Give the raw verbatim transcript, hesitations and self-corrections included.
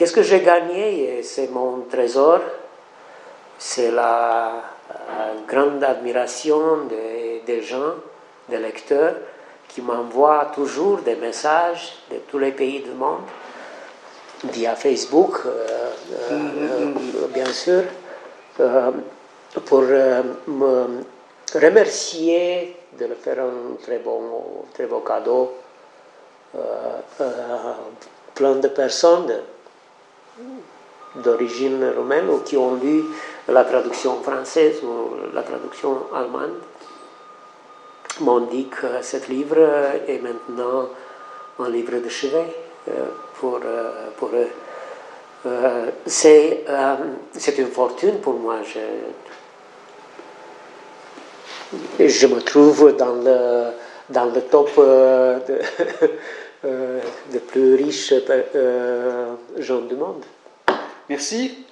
qu'est-ce que j'ai gagné? C'est mon trésor, c'est la, la grande admiration des, des gens, des lecteurs, qui m'envoient toujours des messages de tous les pays du monde, via Facebook, euh, euh, euh, bien sûr, euh, pour euh, me remercier de leur faire un très beau, très beau cadeau. Euh, euh, plein de personnes d'origine roumaine ou qui ont lu la traduction française ou la traduction allemande m'ont dit que ce livre est maintenant un livre de chevet euh, pour, euh, pour eux. Euh, c'est, euh, c'est une fortune pour moi. Je, je me trouve dans le, dans le top euh, de, euh, de plus riches euh, gens du monde. Merci.